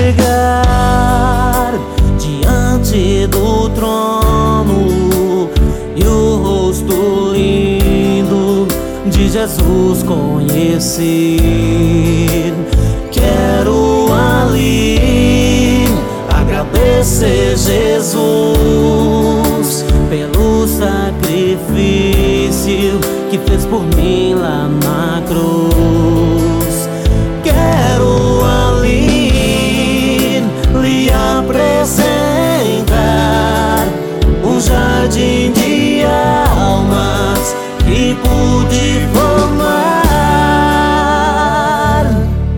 chegar diante do trono e o rosto lindo de Jesus conhecer. Quero ali agradecer Jesus pelo sacrifício que fez por mim lá na cruz. Quero ali lhe apresentar um jardim de almas que pude formar.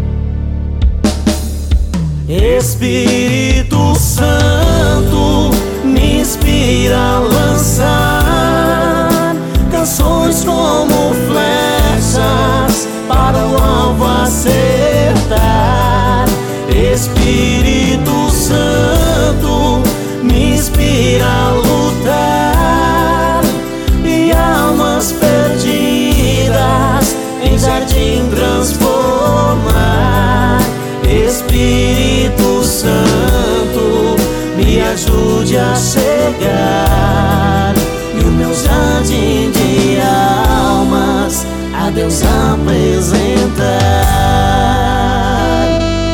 Espírito Santo, me inspira a lançar canções como flechas para o alvo acertar. Espírito Santo, me inspira a lutar e almas perdidas em jardim transformar. Espírito Santo, me ajude a chegar e o meu jardim de almas a Deus apresentar.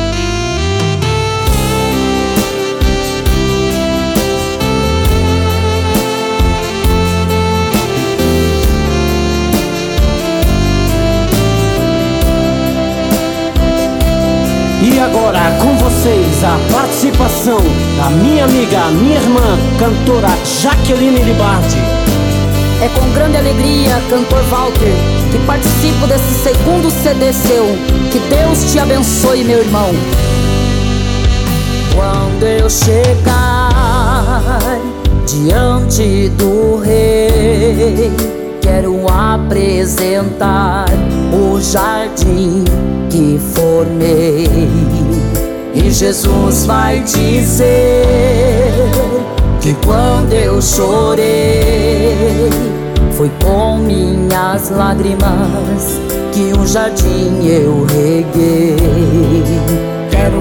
E agora com vocês a participação da minha amiga, minha irmã, cantora Jaqueline Libardi. É com grande alegria, cantor Walter, que participo desse segundo CD seu. Que Deus te abençoe, meu irmão. Quando eu chegar diante do Rei, quero apresentar o jardim que formei. E Jesus vai dizer que quando eu chorei, foi com minhas lágrimas que um jardim eu reguei. Quero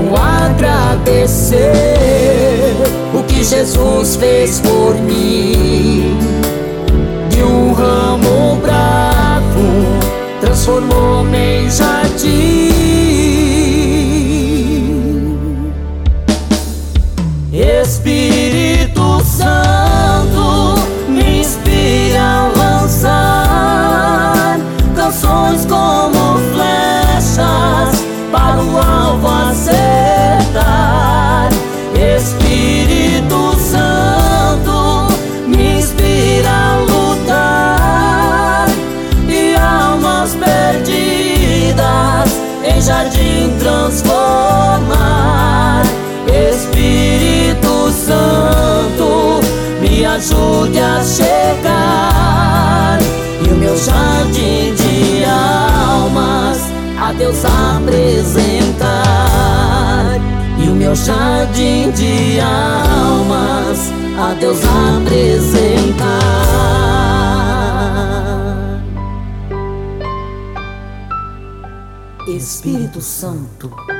agradecer o que Jesus fez por mim. De um ramo bravo transformou-me em jardim. Espírito Santo, me inspira a lançar canções como flechas para o alvo acertar. Espírito Santo, me inspira a lutar e almas perdidas em jardim transformar. Espírito Santo, me ajude a chegar e o meu jardim de almas a Deus apresentar. E o meu jardim de almas a Deus apresentar. Espírito Santo,